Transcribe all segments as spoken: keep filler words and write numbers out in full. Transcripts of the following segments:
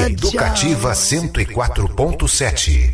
Educativa cento e quatro ponto sete.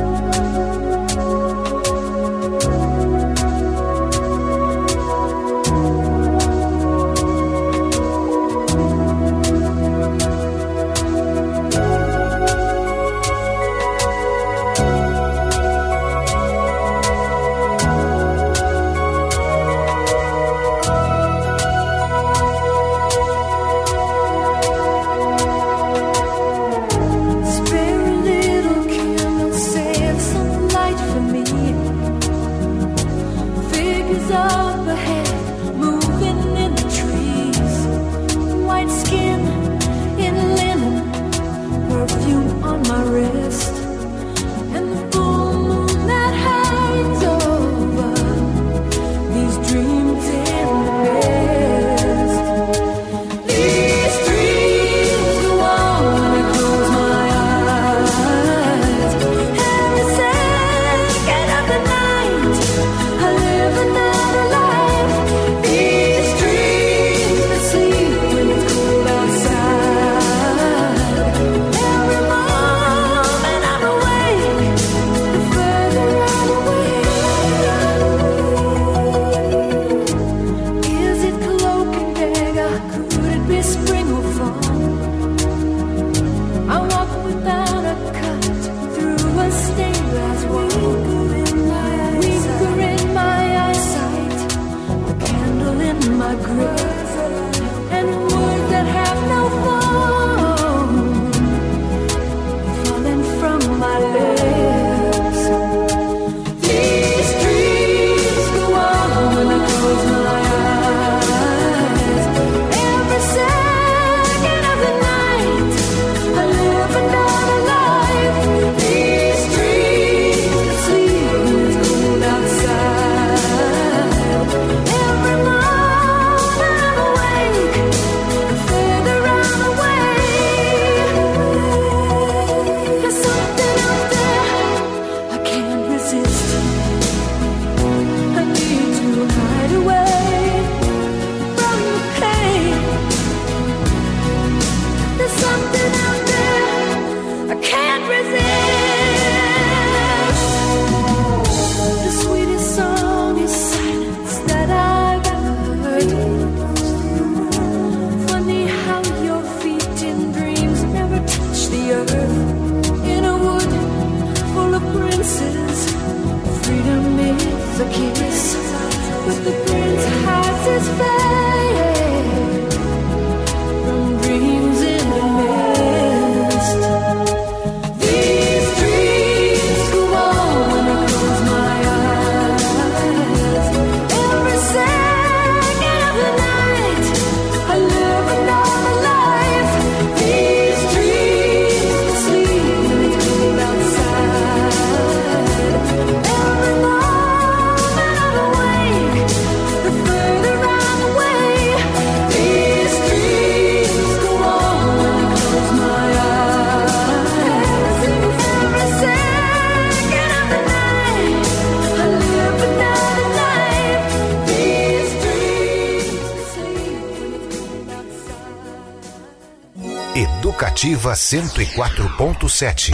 Educativa cento e quatro ponto sete.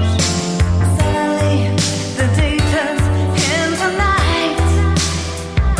Suddenly the day turns into night.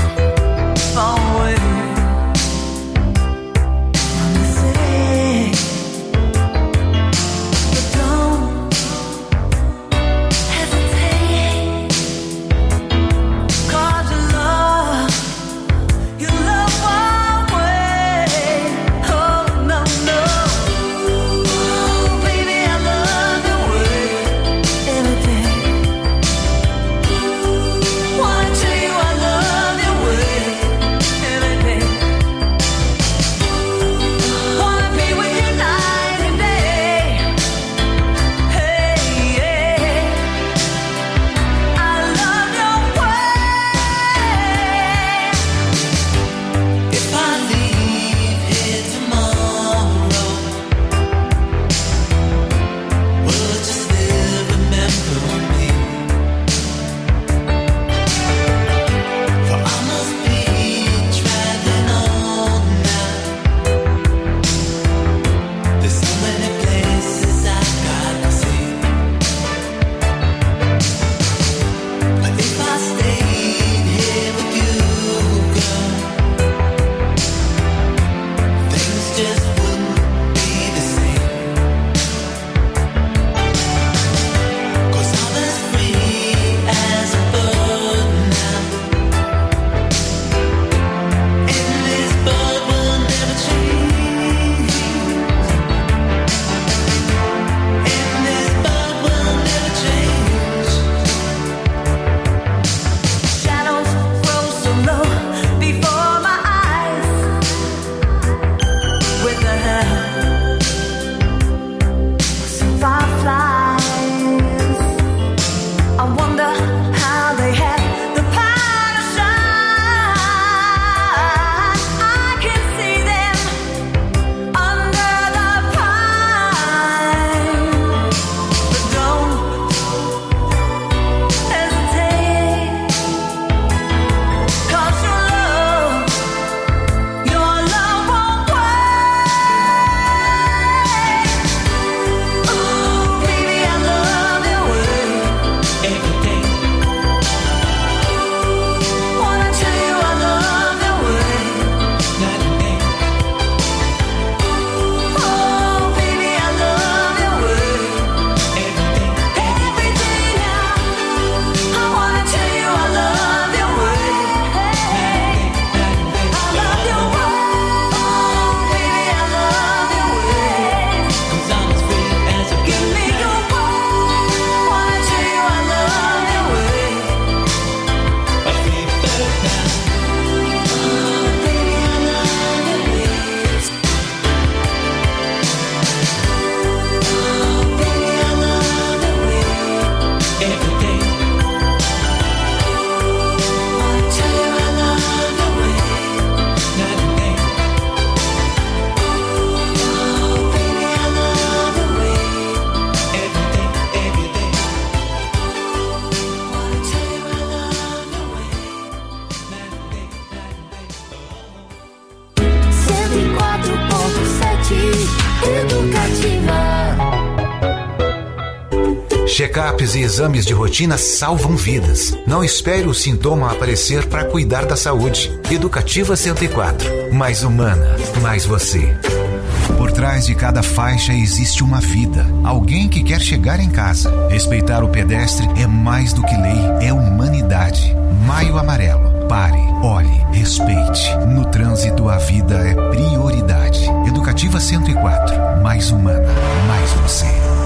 Check-ups e exames de rotina salvam vidas. Não espere o sintoma aparecer para cuidar da saúde. Educativa cento e quatro. Mais humana, mais você. Por trás de cada faixa existe uma vida. Alguém que quer chegar em casa. Respeitar o pedestre é mais do que lei, é humanidade. Maio Amarelo. Pare, olhe, respeite. No trânsito, a vida é prioridade. Educativa cento e quatro. Mais humana, mais você.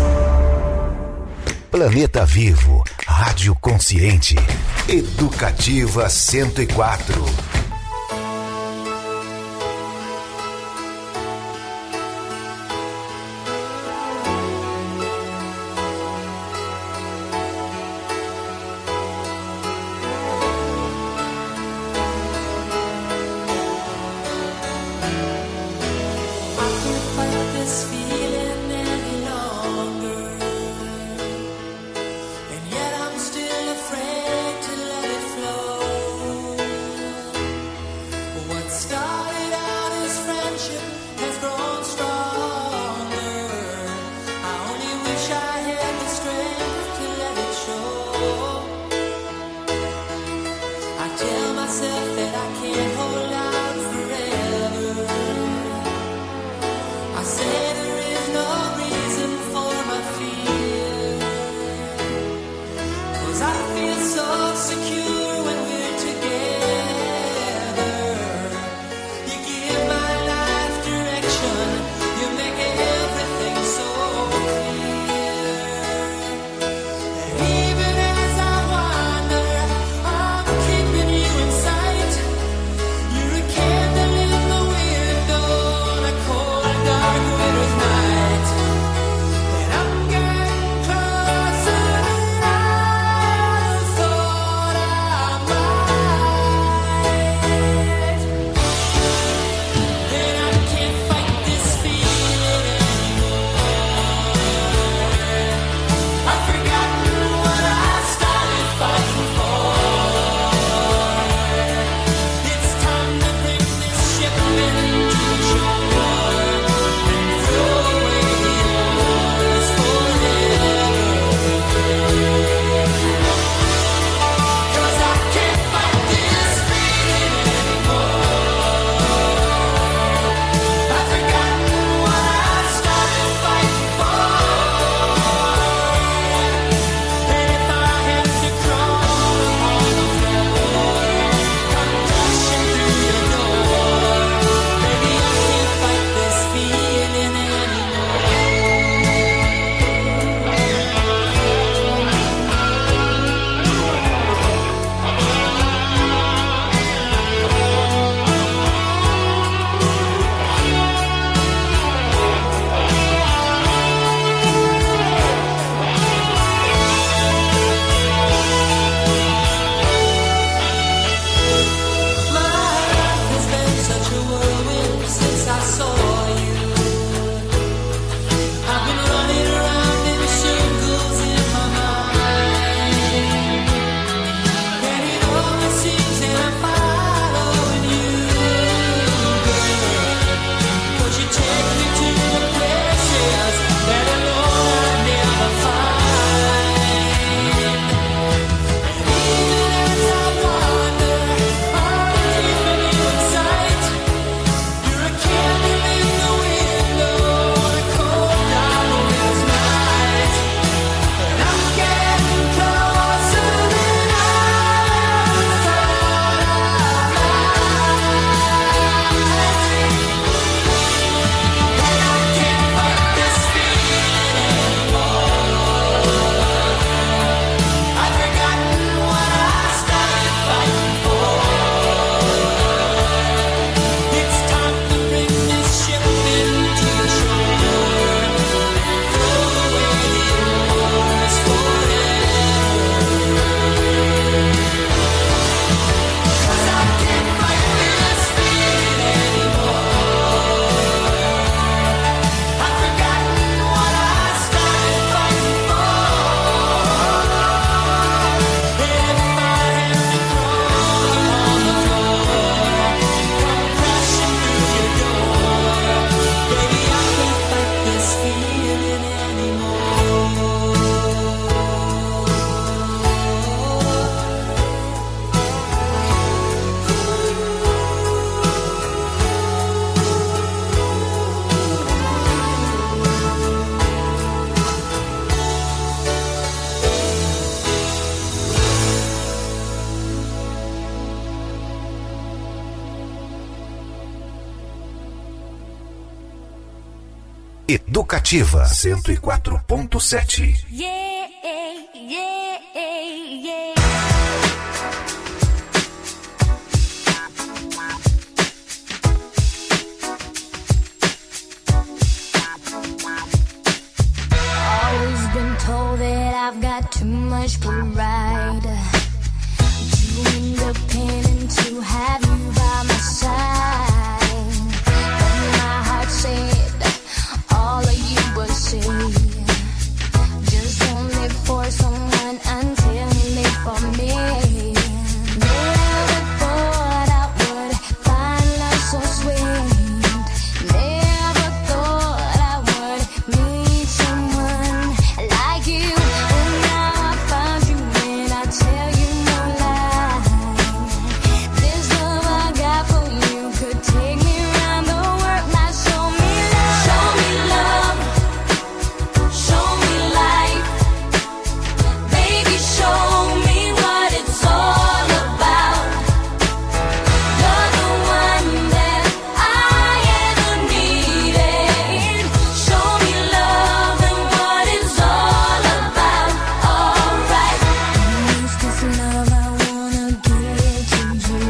Planeta Vivo. Rádio Consciente. Educativa cento e quatro. And yet I'm still afraid to let it flow. Educativa cento e quatro ponto sete. Yeah, yeah, yeah. Always been told that I've got too much pride, too independent to have you by my side. But my heart said all of you would say, just don't live for someone until you live for me. Never thought I would find love so sweet. Never thought I would meet someone like you. And now I found you and I tell you no lie. This love I got for you could take me around the world. Now show me love. Show me love. Show me life. Baby, show me what it's all about. You're the one that I ever needed. Show me love and what it's all about. Alright. Use this love I wanna give to you.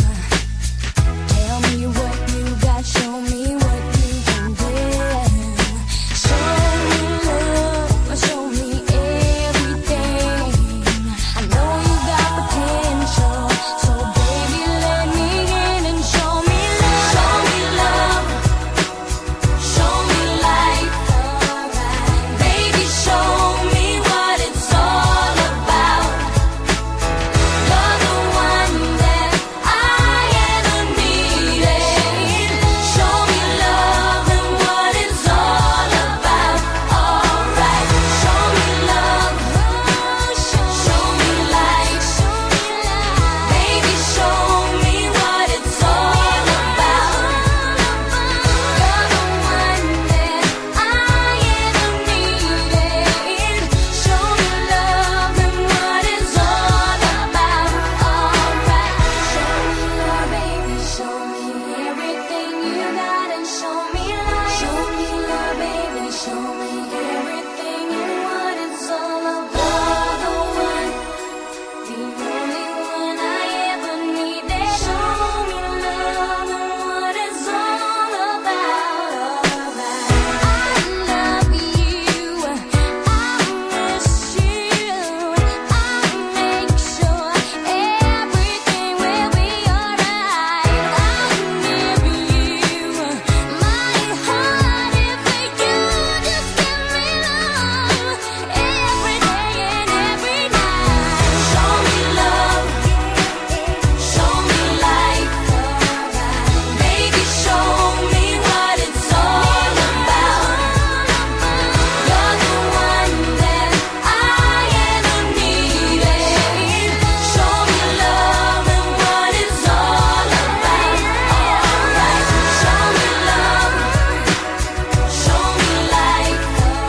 Tell me what you got, show me what you can give. Show me love, show me everything. I know you got potential, so baby let me in and show me love. Show me love, show me life. Baby, show me what it's all about. You're the one that I ever needed. Show me love and what it's all about. Alright, show me love, show me life. Baby, show me what it's all about. You're the one that I ever needed. Show me love and what it's all about. Alright, show me love, baby, show me everything you got and show me life. Show me love, baby, show me everything and what it's all about. The one, the only one I ever needed. Show me love and what it's all about. I love you, I miss you, I make sure everything will be alright. I'll give you my heart if you just give me love every day and every night. Show me love, show me life. Baby, show me what it's all about. You're the one that I ever needed. Show me love and what it's all about. Alright, show me love, show me life.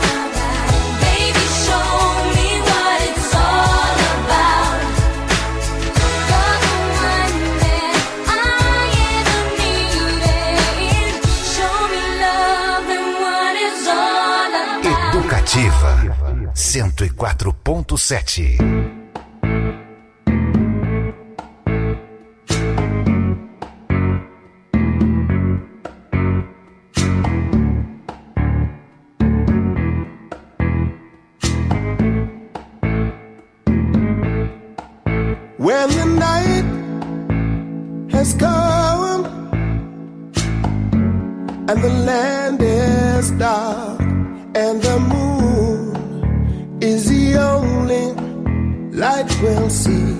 Baby, show me what it's all about. You're the one that I ever needed. Show me love and what it's all about. Educativa cento e quatro ponto sete. When the night has come and the land is dark and the moon is the only light we'll see.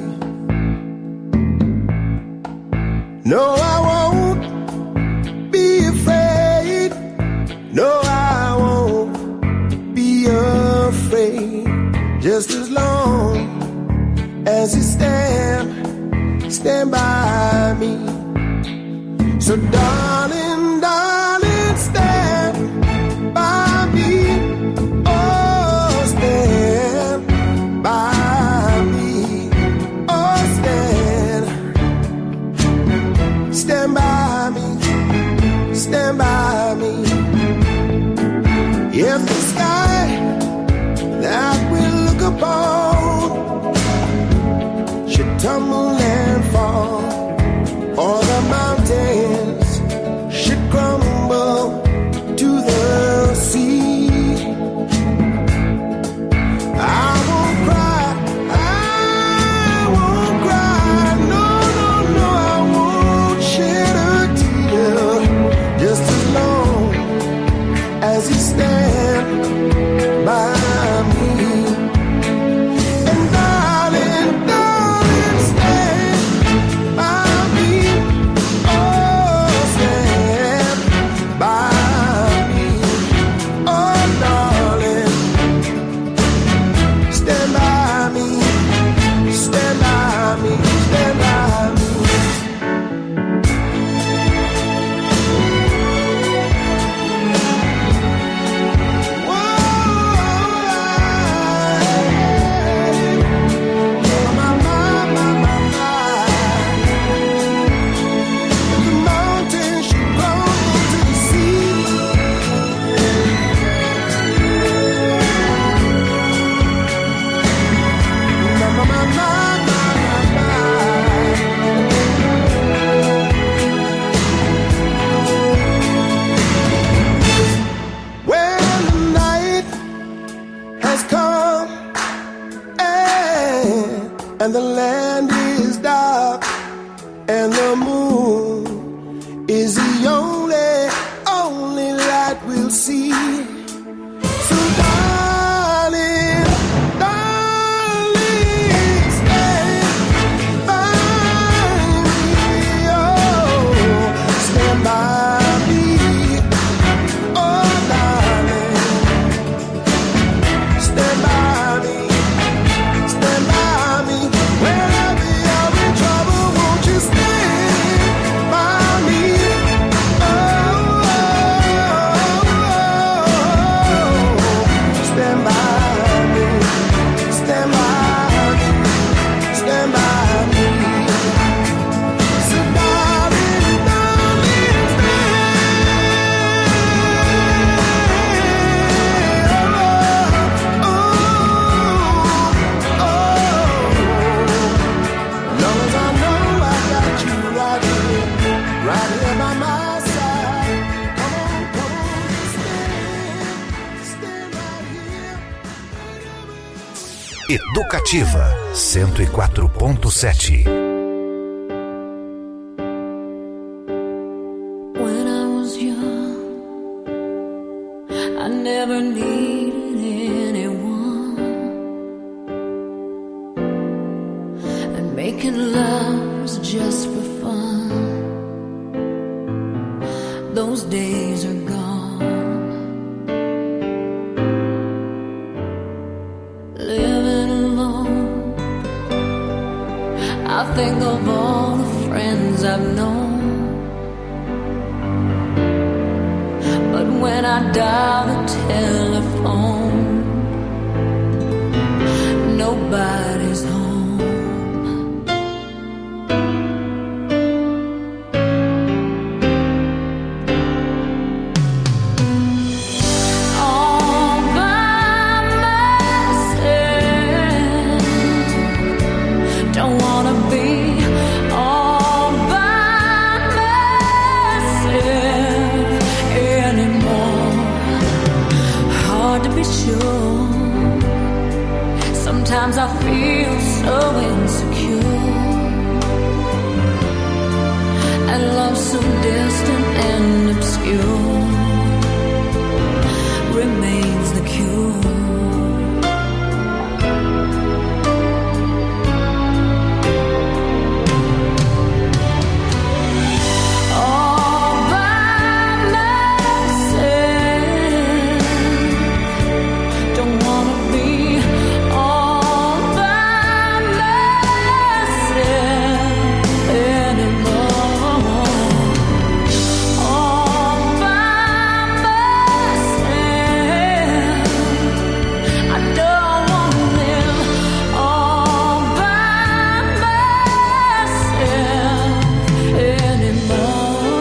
No, I won't be afraid. No, I won't be afraid. Just as long as you stand, stand by me. So darling, darling, stand by me. Oh, stand by me. Oh, stand. Stand by me. Stand by me. and the land is dark, and the moon is the only, only light we'll see. So darling, darling, stand by me, oh, stand by me, oh darling, stand by me, stand by me, whenever you're in trouble, won't you stand by me, oh, oh, oh, stand by me, stand by me, stand by me, so darling, darling, stand, oh, oh, oh, long as I know I got you right here, right here by my side, come on, come on, stand, stand right here. Educativa cento e quatro ponto sete. When I was young, I never needed anyone, and making love was just for fun. Those days are gone. Living alone, I think of all the friends I've known. But when I dial the telephone, nobody's home. All by myself, don't wanna be all by myself anymore. Hard to be sure. Sometimes I feel so insecure, and love so distant and obscure remains the cure. All by myself, don't wanna be all by myself anymore. All by myself, I don't wanna live all by myself anymore.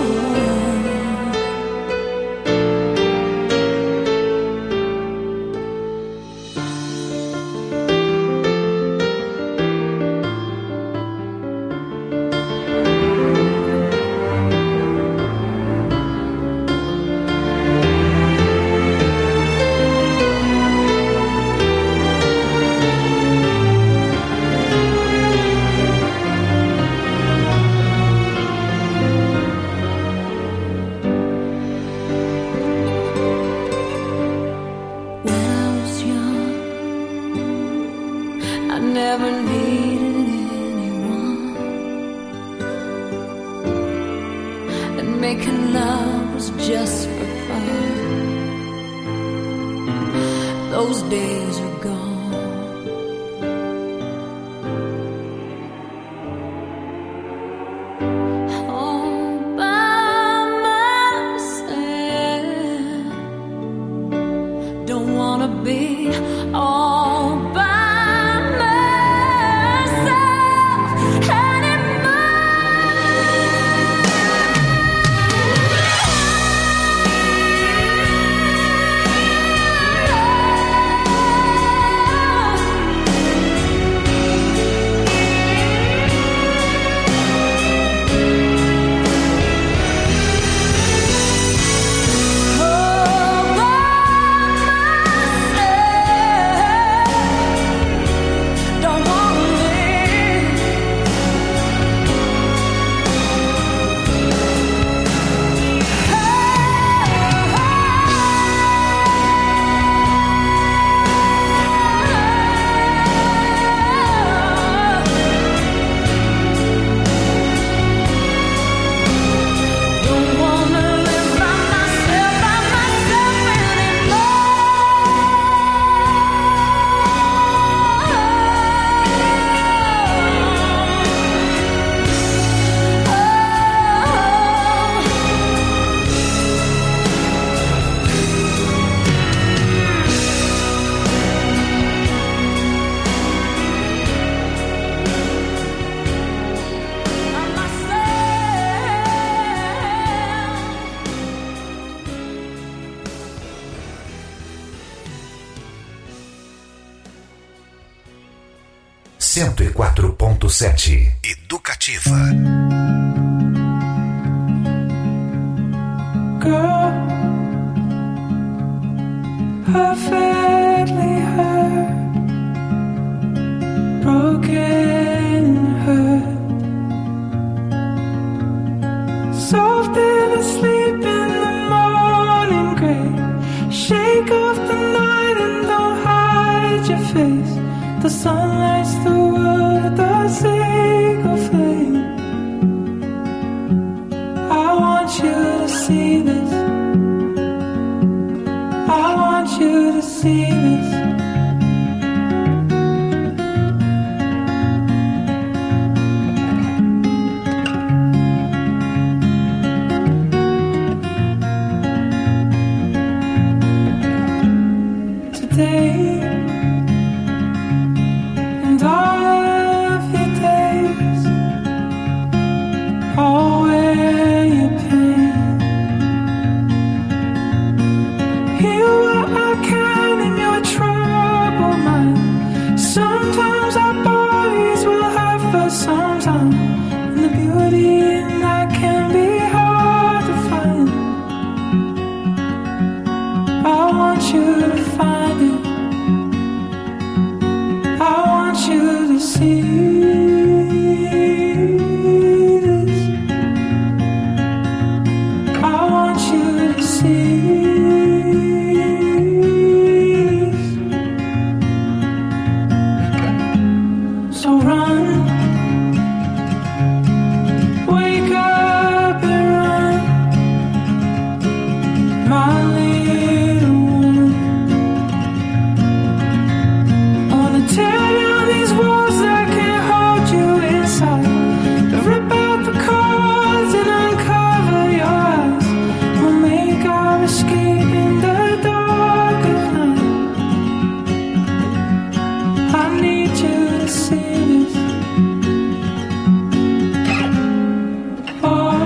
When I was young, I never needed anyone, and making love was just for fun. Those days are gone. All by myself, don't wanna be all by myself anymore. cento e quatro ponto sete. Educativa. Girl, perfectly hurt, broken hurt, soft and asleep in the morning gray. Shake off the night and don't hide your face. The sun lights the world with a single flame. I want you to see this. I want you to see this. Today and all of your days, all wear your pain. Heal what I can in your troubled mind. Sometimes our bodies will hurt for some time, and the beauty in that can be hard to find. I want you to find it. I want you to see this. I want you to see this. So run, wake up and run, my little one. I wanna tear down these walls that can't hold you inside, rip out the cords and uncover your eyes. We'll make our escape in the dark of night. I need you to see this. Oh,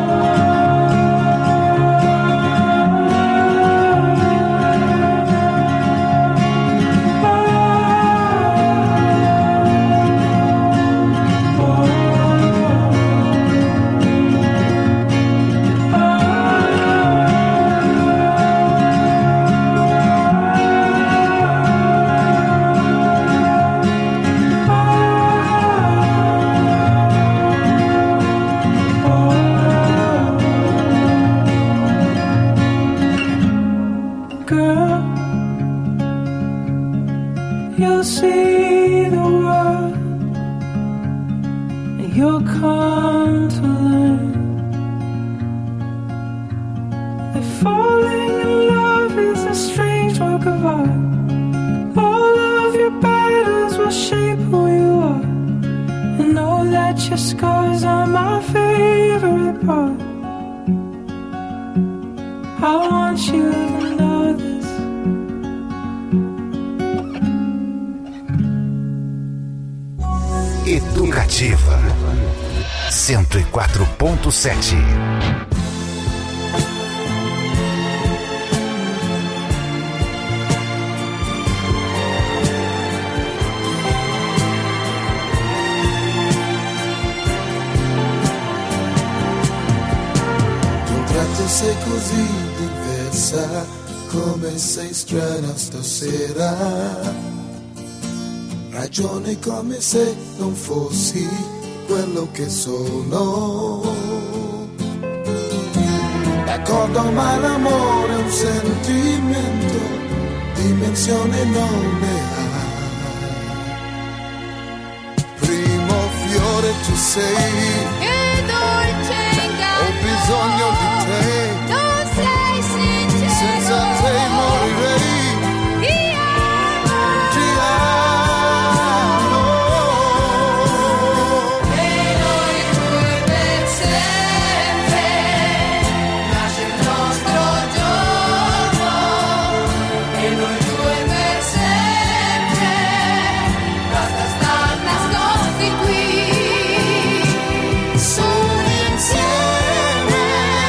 girl, you'll see the world and you'll come to learn that falling in love is a strange work of art. All of your battles will shape who you are, and know that your scars are my favorite part. I want you to know this. Educativa cento e quatro ponto sete. Di un tratto sei così diversa, come sei strana stasera. Ragioni come se non fossi quello che sono. D'accordo, ma l'amore è un sentimento, dimensione non ne ha. Primo fiore tu sei, Che dolce inganno, ho bisogno di te, non sei sincero, senza te morirei. Ti amo, Ti amo. e noi due per sempre, nasce il nostro giorno, e noi due per sempre, basta star nascosti qui, Soli insieme.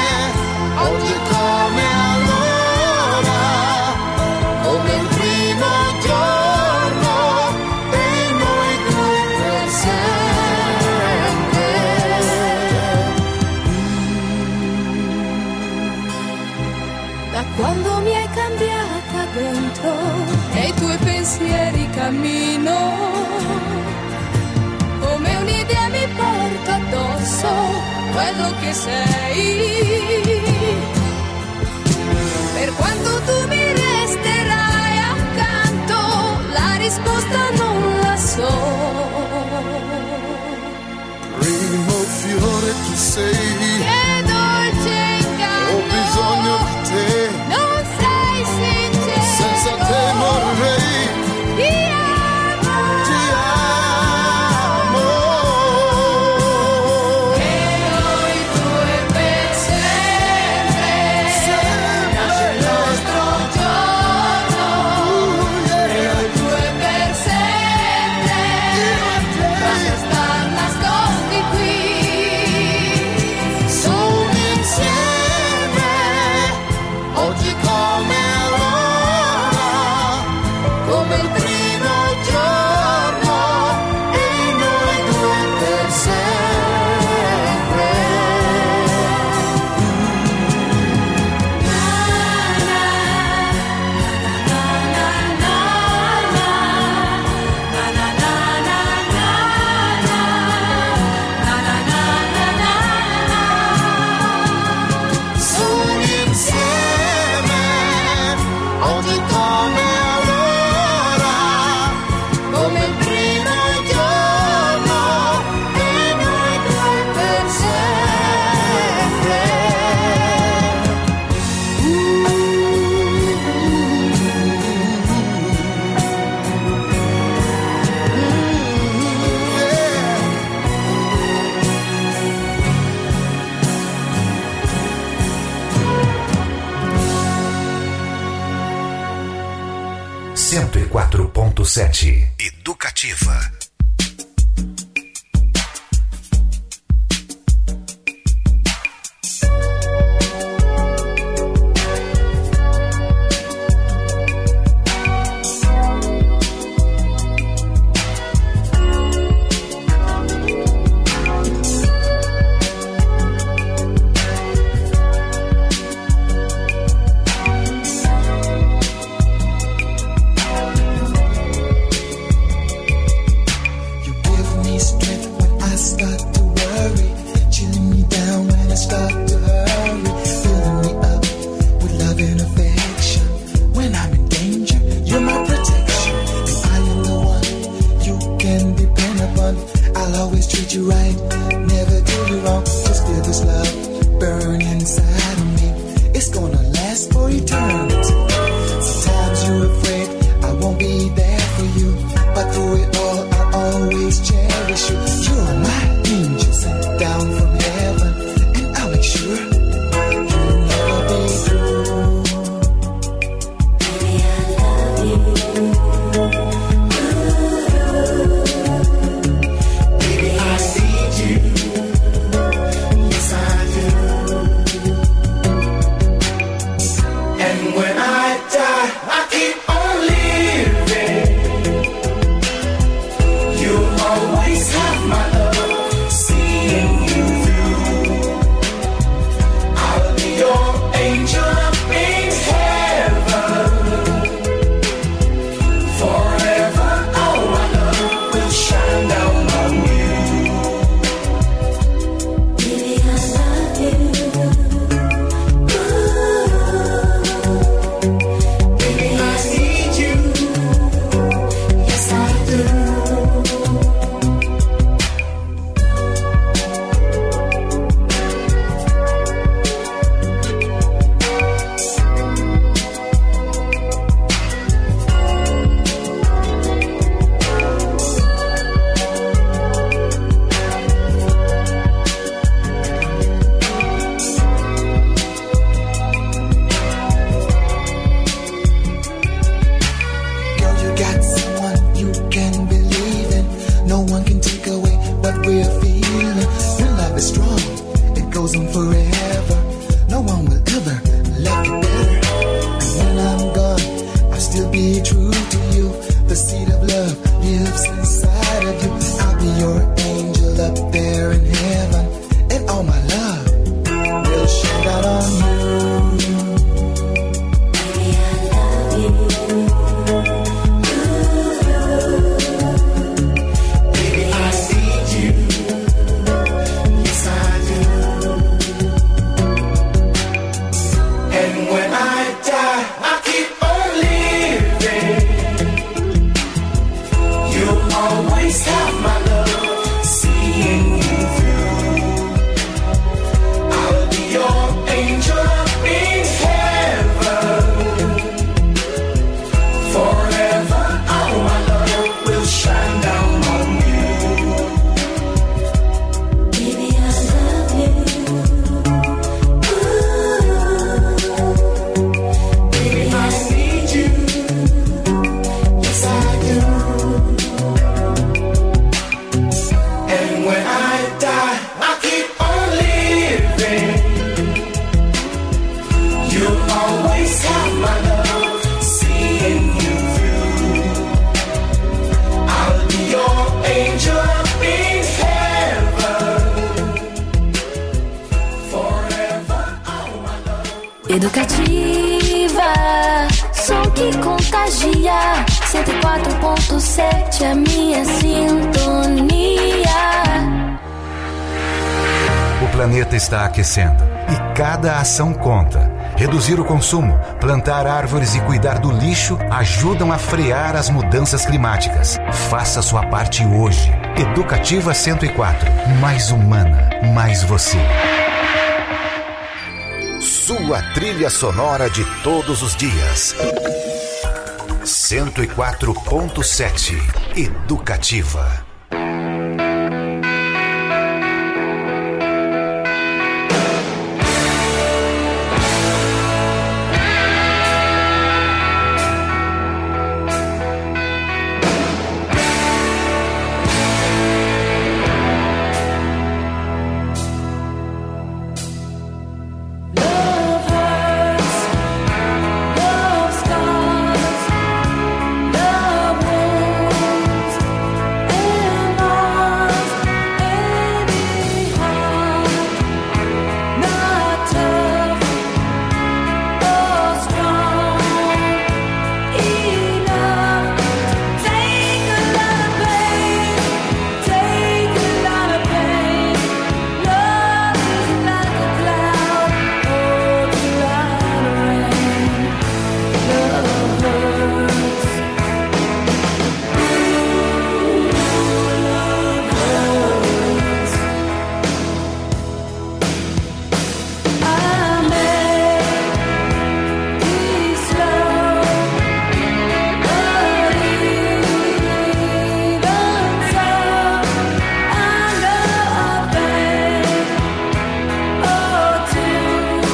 che sei. Per quanto tu mi resterai accanto, la risposta non la so. Primo fiore tu sei, Che dolce inganno, ho bisogno di te, non sei sincero, senza te morirei. Ti amo, Ti amo. e noi due per sempre, nasce il nostro giorno, e noi due per sempre, basta star nascosti qui. Sono insieme, oggi come allora, come il primo giorno, e noi due per sempre. Sono insieme, oggi come allora, come il primo giorno, e noi due per sempre. cento e quatro ponto sete Educativa. You give me strength when I start to worry, chilling me down when I start to hurry, filling me up with love and affection. When I'm in danger, you're my protection, and I am the one you can depend upon. I'll always treat you right, never do you wrong. Just feel this love burn inside of me. It's gonna last for eternity. Sometimes you're afraid I won't be there for you, but through it all I'll always cherish you. You're my angel sent down from heaven, and I'll make sure you'll never be through. Baby, I love you. Baby, I need you. Yes, I do. And when I die, I keep on living. always have my love, seeing you through. I'll be your angel up in heaven. Forever, all my love will shine down on you. Baby, I love you. Ooh. Baby, I need you. Yes, I do. And when I die, I keep on living. You'll always have my love, seeing you through. I'll be your angel up in heaven. Forever, all my love. Educativa, som que contagia. cento e quatro ponto sete, a minha sintonia. O planeta está aquecendo e cada ação conta. Reduzir o consumo, plantar árvores e cuidar do lixo ajudam a frear as mudanças climáticas. Faça sua parte hoje. Educativa cento e quatro. Mais humana, mais você. Sua trilha sonora de todos os dias. cento e quatro ponto sete. Educativa. Love hurts, love scars, love wounds and loss, baby heart, not tough or strong enough to take a lot of pain, take a lot of pain. Love is like a cloud, holds a lot of rain. Love hurts. Ooh, love hurts. I may be slow, but even so, I know a thing or two.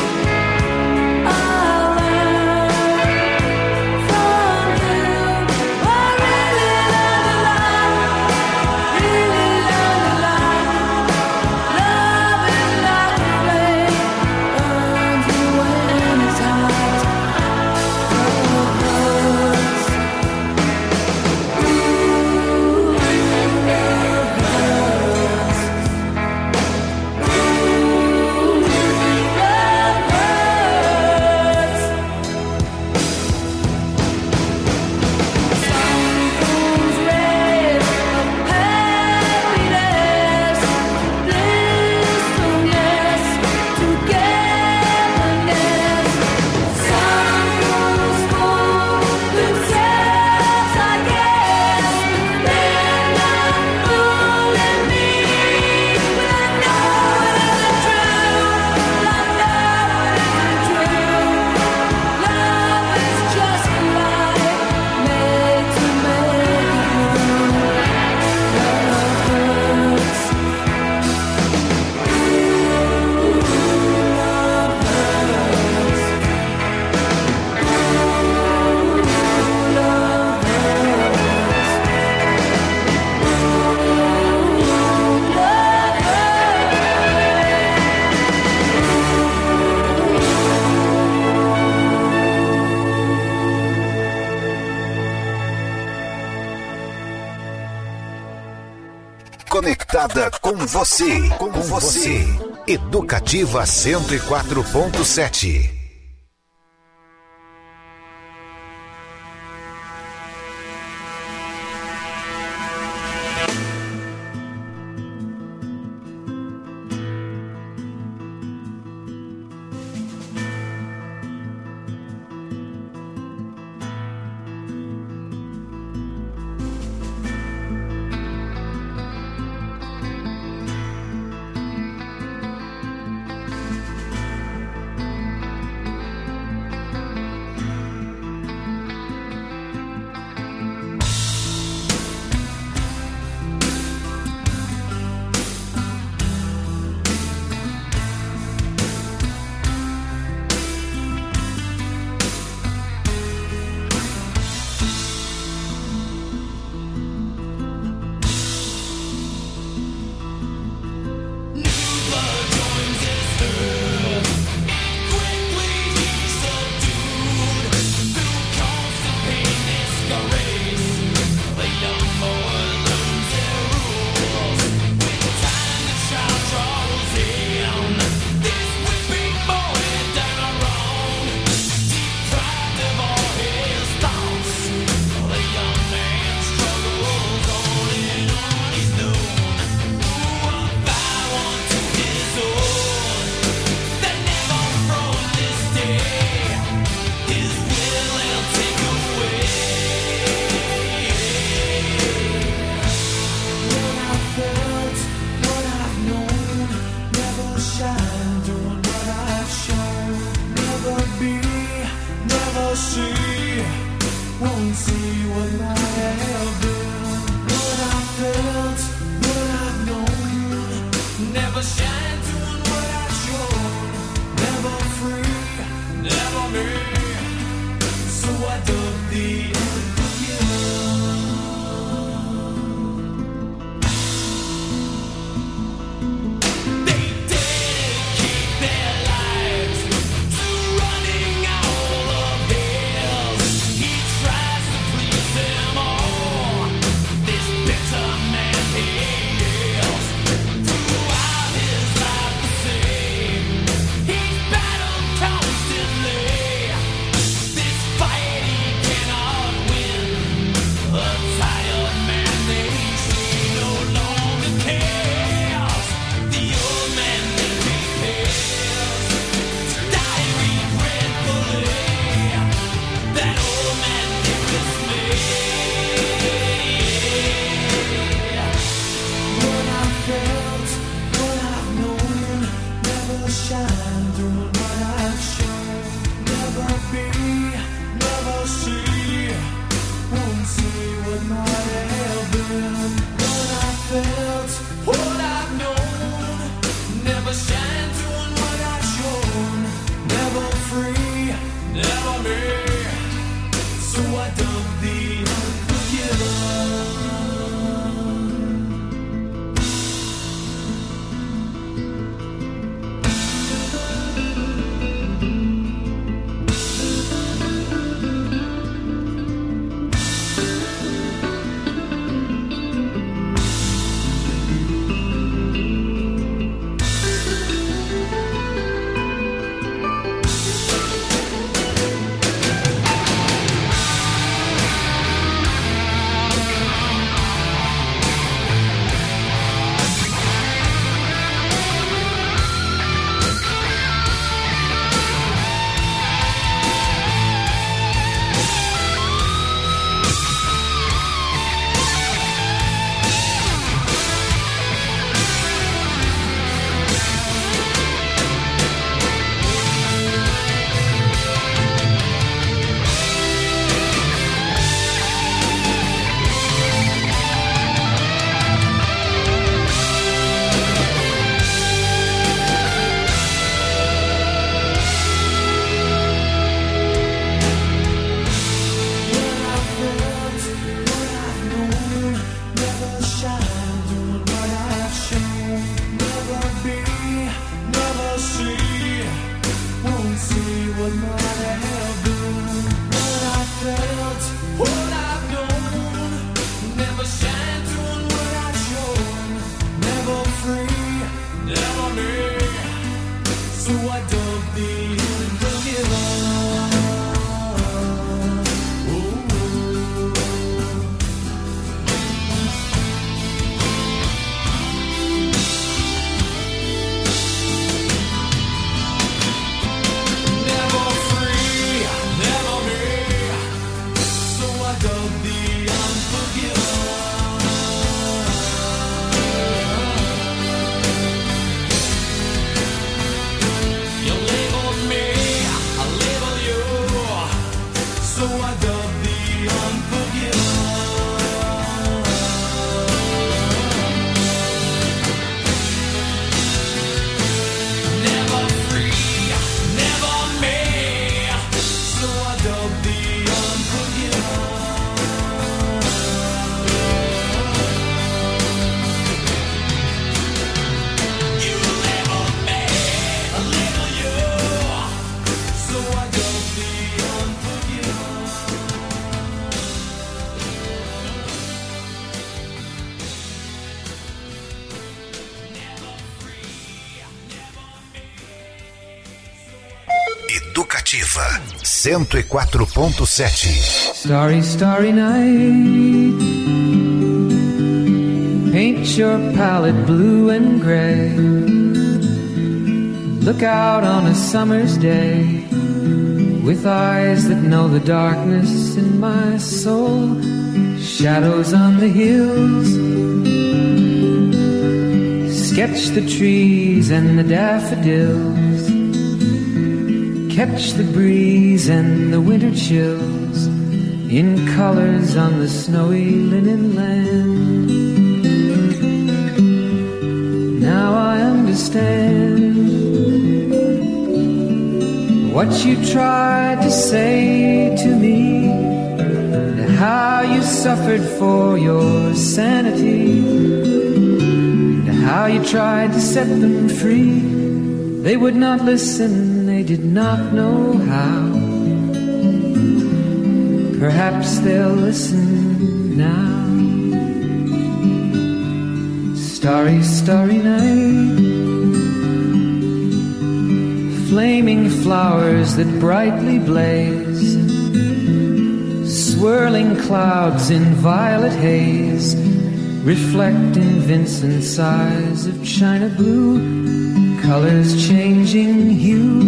I'll learn from you. I really learned a lot, really learned a lot. Love is like a flame, burns you when it's hot. Love hurts. Ooh, love hurts. Ooh, love hurts. Sun comes red of happiness, blissfulness, togetherness. Sun goes full with tears, I guess. They're not fooling me, but I know it isn't true. I know it isn't true. Love is just a lie made to make it blue. Love hurts. Ooh, love hurts. Ooh, love hurts. Ooh, love Conectada com você, com você. Educativa cento e quatro ponto sete. Educativa cento e quatro ponto sete. Starry, starry night. Paint your palette blue and gray. Look out on a summer's day with eyes that know the darkness in my soul. Shadows on the hills. Sketch the trees and the daffodils. Catch the breeze and the winter chills in colors on the snowy linen land. Now I understand what you tried to say to me, and how you suffered for your sanity, and how you tried to set them free. They would not listen, they did not know how. Perhaps they'll listen now. Starry, starry night. Flaming flowers that brightly blaze. Swirling clouds in violet haze. Reflect in Vincent's eyes of china blue. Colors changing hue.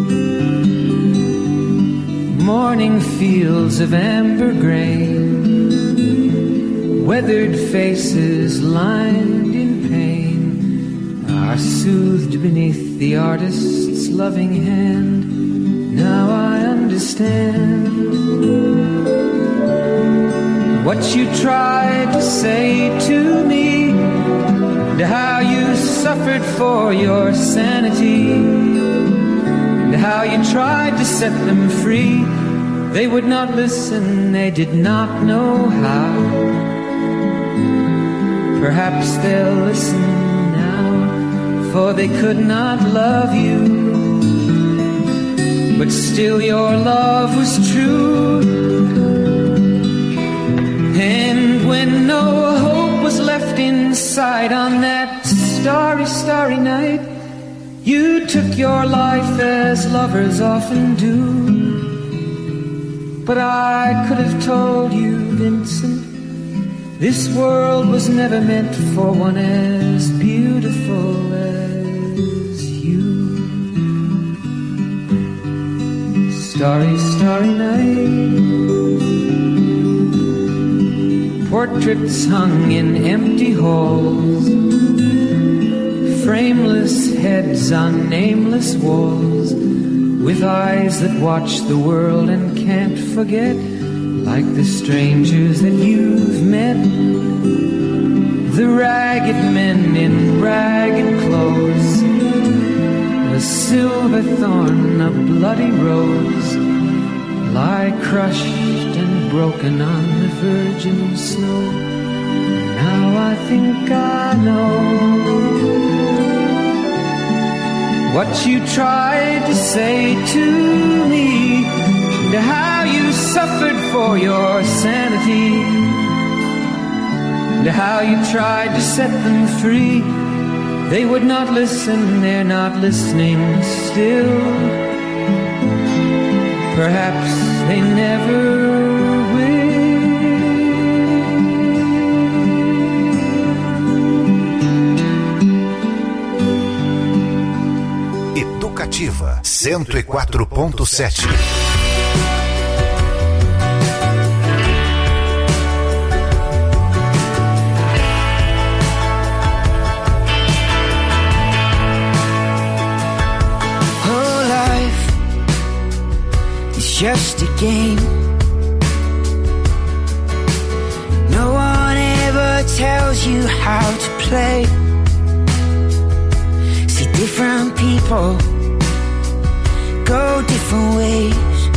Morning fields of amber grain. Weathered faces lined in pain are soothed beneath the artist's loving hand. Now I understand what you tried to say to me, and how you suffered for your sanity, and how you tried to set them free. They would not listen, they did not know how. Perhaps they'll listen now, for they could not love you, but still your love was true. And when no hope was left inside on that starry, starry night, you took your life as lovers often do. But I could have told you, Vincent, this world was never meant for one as beautiful as you. Starry, starry night. Portraits hung in empty halls. Frameless heads on nameless walls. With eyes that watch the world and can't forget. Like the strangers that you've met. The ragged men in ragged clothes. A silver thorn, a bloody rose, lie crushed and broken on the virgin snow. Now I think I know what you tried to say to me, and how you suffered for your sanity, and how you tried to set them free. They would not listen, they're not listening still. Perhaps they never will. Educativa cento e quatro ponto sete. Just a game. No one ever tells you how to play. See, different people go different ways.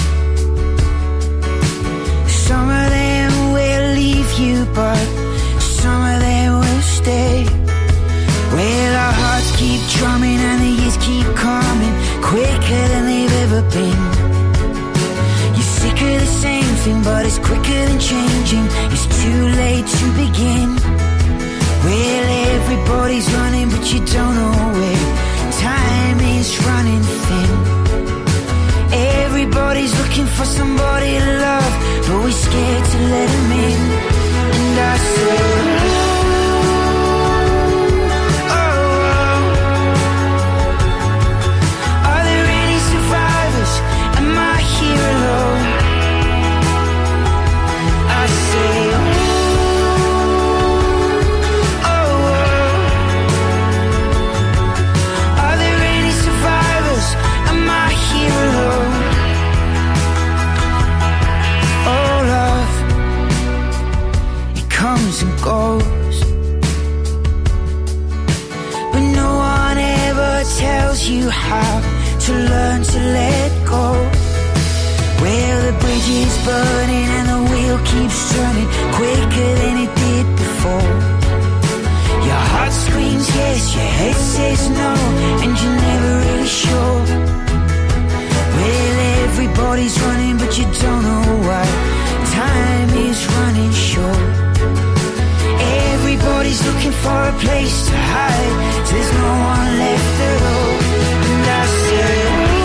Some of them will leave you, but some of them will stay. Well, our hearts keep drumming and the years keep coming quicker than they've ever been. Sick of the same thing, but it's quicker than changing. It's too late to begin. Well, everybody's running, but you don't know where. Time is running thin. goes. But no one ever tells you how to learn to let go. Well, the bridge is burning and the wheel keeps turning quicker than it did before. Your heart screams yes, your head says no, and you're never really sure. Well, everybody's running but you don't know why. Time is running short. Everybody's looking for a place to hide. There's no one left at all. And I said,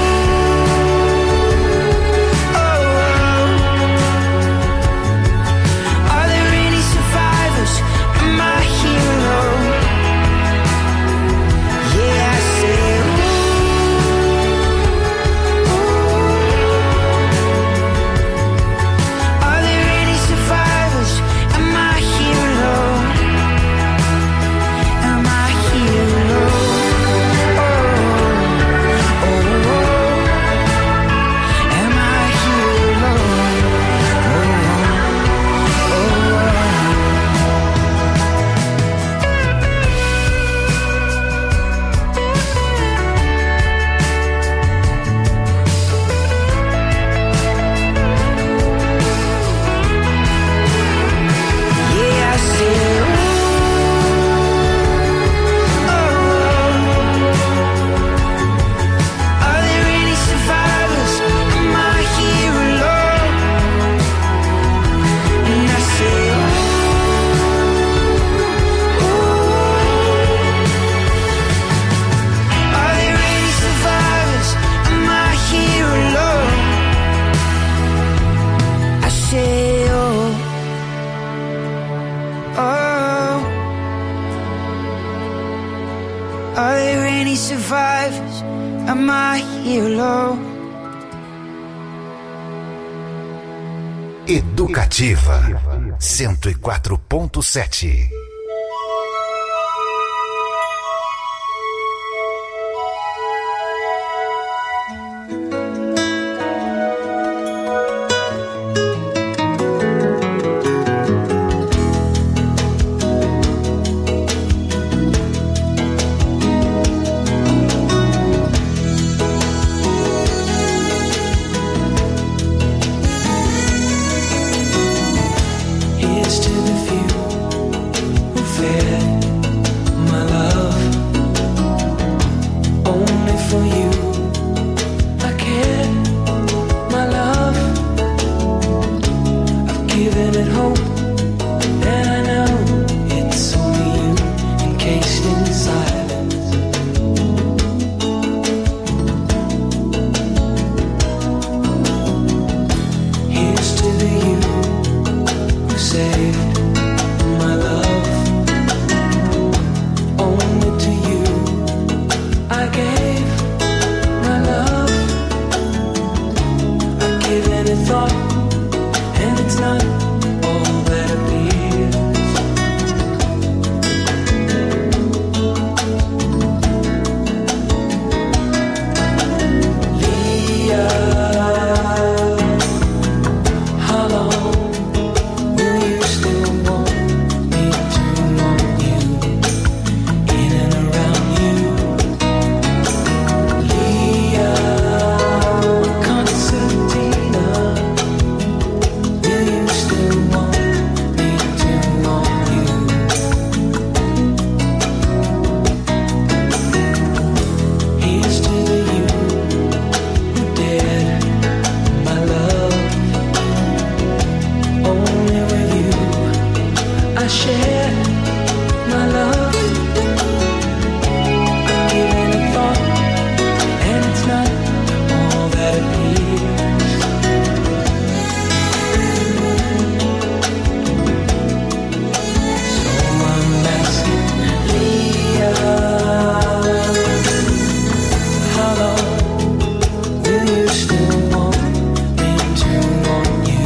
Educativa cento e quatro ponto sete.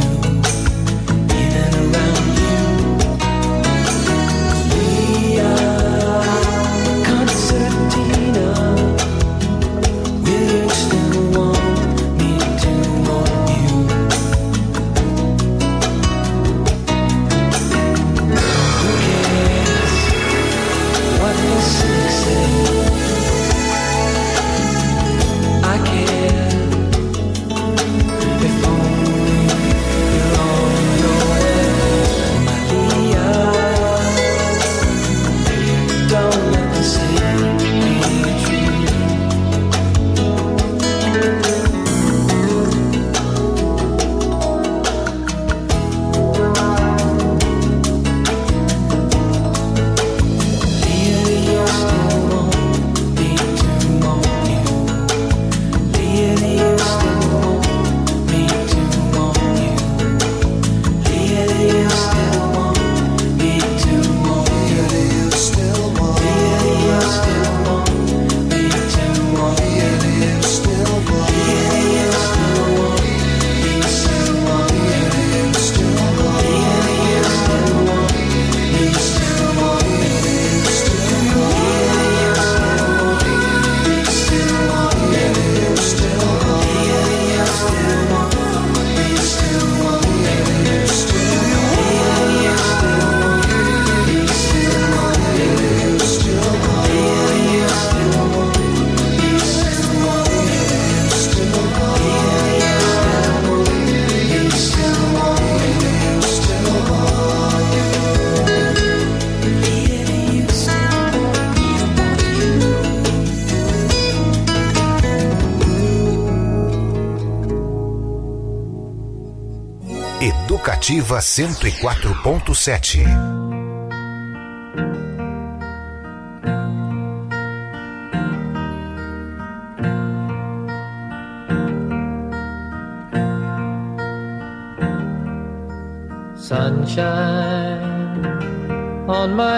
Yeah. Educativa cento e quatro ponto sete. Sunshine on my